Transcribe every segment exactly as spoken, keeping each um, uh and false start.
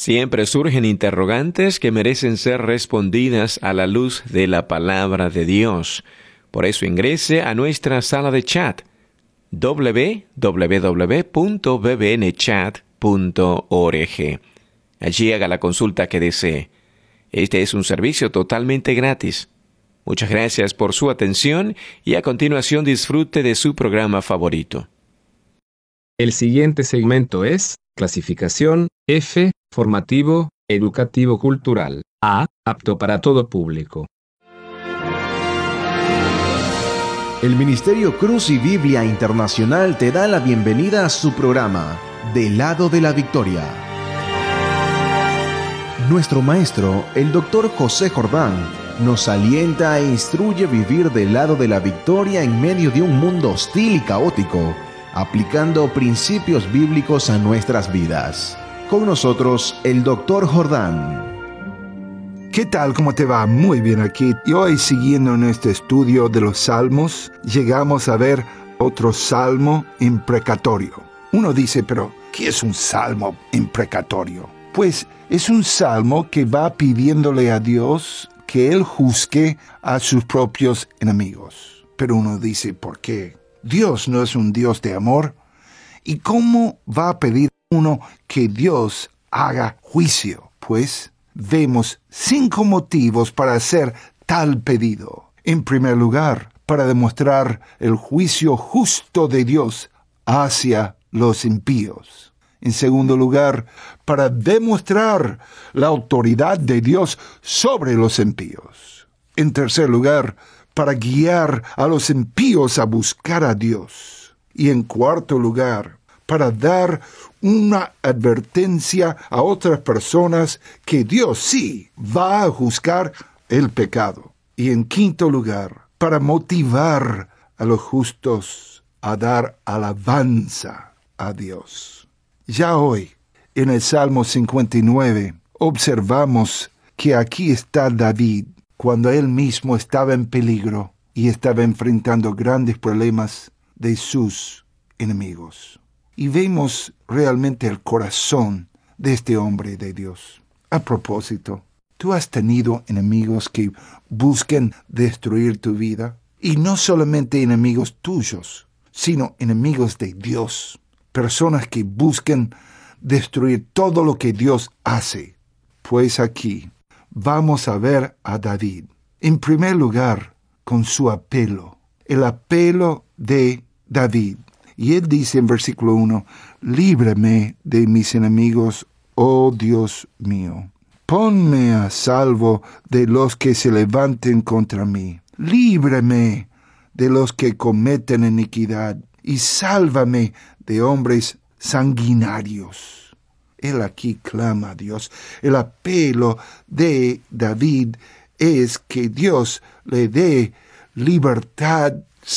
Siempre surgen interrogantes que merecen ser respondidas a la luz de la palabra de Dios. Por eso ingrese a nuestra sala de chat doble u doble u doble u punto b b n chat punto org. Allí haga la consulta que desee. Este es un servicio totalmente gratis. Muchas gracias por su atención y a continuación disfrute de su programa favorito. El siguiente segmento es clasificación F, formativo, educativo cultural, A, apto para todo público. El Ministerio Cruz y Biblia Internacional te da la bienvenida a su programa, Del lado de la Victoria. Nuestro maestro, el doctor José Jordán, nos alienta e instruye a vivir del lado de la victoria en medio de un mundo hostil y caótico, aplicando principios bíblicos a nuestras vidas. Con nosotros, el doctor Jordán. ¿Qué tal? ¿Cómo te va? Muy bien aquí. Y hoy, siguiendo en este estudio de los salmos, llegamos a ver otro salmo imprecatorio. Uno dice, pero, ¿qué es un salmo imprecatorio? Pues es un salmo que va pidiéndole a Dios que Él juzgue a sus propios enemigos. Pero uno dice, ¿por qué? Dios no es un Dios de amor. ¿Y cómo va a pedir uno que Dios haga juicio? Pues vemos cinco motivos para hacer tal pedido. En primer lugar, para demostrar el juicio justo de Dios hacia los impíos. En segundo lugar, para demostrar la autoridad de Dios sobre los impíos. En tercer lugar, para guiar a los impíos a buscar a Dios. Y en cuarto lugar, para dar una advertencia a otras personas que Dios sí va a juzgar el pecado. Y en quinto lugar, para motivar a los justos a dar alabanza a Dios. Ya hoy, en el Salmo cincuenta y nueve, observamos que aquí está David, cuando él mismo estaba en peligro y estaba enfrentando grandes problemas de sus enemigos. Y vemos realmente el corazón de este hombre de Dios. A propósito, ¿tú has tenido enemigos que busquen destruir tu vida? Y no solamente enemigos tuyos, sino enemigos de Dios. Personas que busquen destruir todo lo que Dios hace. Pues aquí vamos a ver a David. En primer lugar, con su apelo. El apelo de David. Y él dice en versículo uno, líbrame de mis enemigos, oh Dios mío. Ponme a salvo de los que se levanten contra mí. Líbrame de los que cometen iniquidad y sálvame de hombres sanguinarios. Él aquí clama a Dios. El apelo de David es que Dios le dé libertad,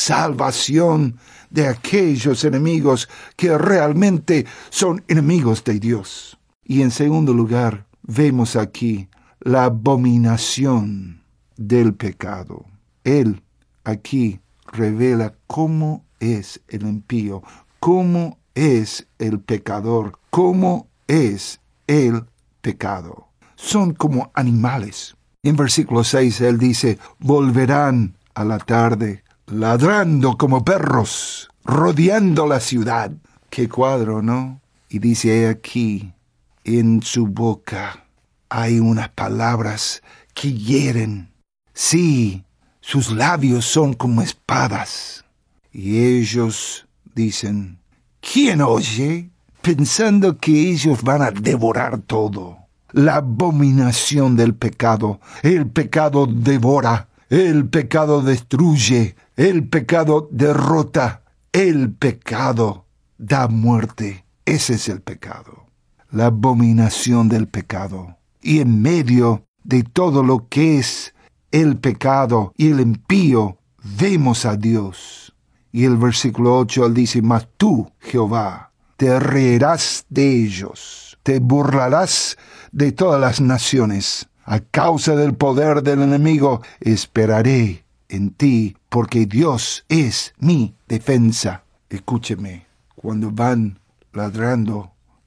salvación de aquellos enemigos que realmente son enemigos de Dios. Y en segundo lugar, vemos aquí la abominación del pecado. Él aquí revela cómo es el impío, cómo es el pecador, cómo es el pecado. Son como animales. En versículo seis él dice, volverán a la tarde, ladrando como perros, rodeando la ciudad. Qué cuadro, ¿no? Y dice aquí, en su boca hay unas palabras que hieren. Sí, sus labios son como espadas. Y ellos dicen, ¿quién oye? Pensando que ellos van a devorar todo. La abominación del pecado. El pecado devora. El pecado destruye. El pecado derrota. El pecado da muerte. Ese es el pecado. La abominación del pecado. Y en medio de todo lo que es el pecado y el impío, vemos a Dios. Y el versículo ocho, él dice, mas tú, Jehová, te reirás de ellos, te burlarás de todas las naciones. A causa del poder del enemigo, esperaré en ti, porque Dios es mi defensa. Escúcheme, cuando van ladrando,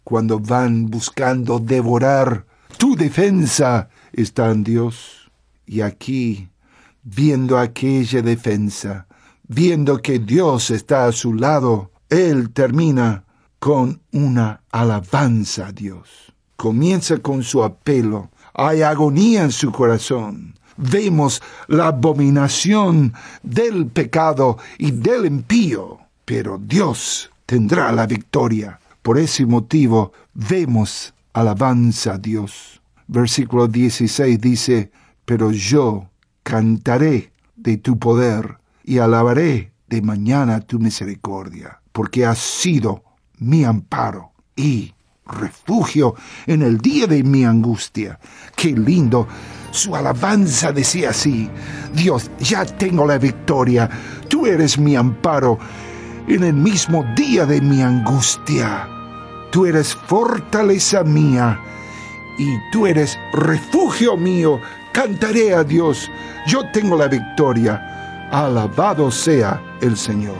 cuando van buscando devorar. Tu defensa está en Dios. Y aquí, viendo aquella defensa, viendo que Dios está a su lado, Él termina con una alabanza a Dios. Comienza con su apelo. Hay agonía en su corazón. Vemos la abominación del pecado y del impío, pero Dios tendrá la victoria. Por ese motivo vemos alabanza a Dios. Versículo dieciséis dice, pero yo cantaré de tu poder y alabaré de mañana tu misericordia, porque has sido mi amparo y refugio en el día de mi angustia. ¡Qué lindo! Su alabanza decía así: Dios, ya tengo la victoria. Tú eres mi amparo en el mismo día de mi angustia. Tú eres fortaleza mía y tú eres refugio mío. Cantaré a Dios. Yo tengo la victoria. Alabado sea el Señor.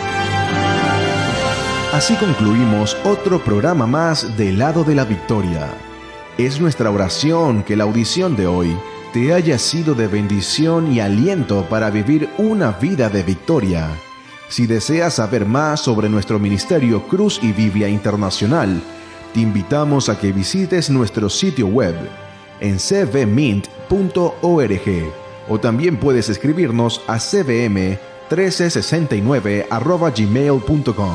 Así concluimos otro programa más del lado de la victoria. Es nuestra oración que la audición de hoy te haya sido de bendición y aliento para vivir una vida de victoria. Si deseas saber más sobre nuestro ministerio Cruz y Biblia Internacional, te invitamos a que visites nuestro sitio web en c v mint punto org o también puedes escribirnos a c v m uno tres seis nueve arroba gmail punto com.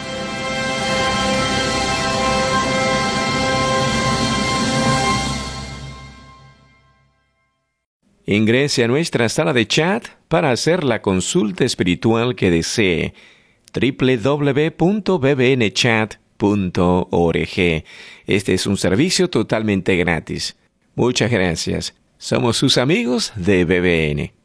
Ingrese a nuestra sala de chat para hacer la consulta espiritual que desee. doble u doble u doble u punto b b n chat punto org. Este es un servicio totalmente gratis. Muchas gracias. Somos sus amigos de B B N.